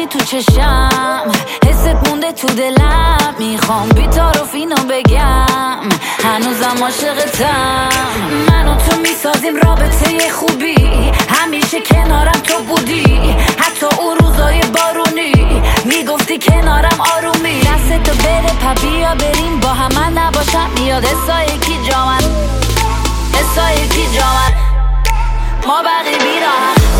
میمونی تو چشم، حست مونده تو دلم، میخوام بی‌تعارف اینو بگم، هنوزم عاشقتم. من و تو میسازیم رابطه خوبی، همیشه کنارم تو بودی، حتی اون روزای بارونی میگفتی کنارم آرومی. دستتو بده بیا بریم با هم، من نباشم میاد حسای کی جامن، حسای کی جامن، ما بقی بیرم.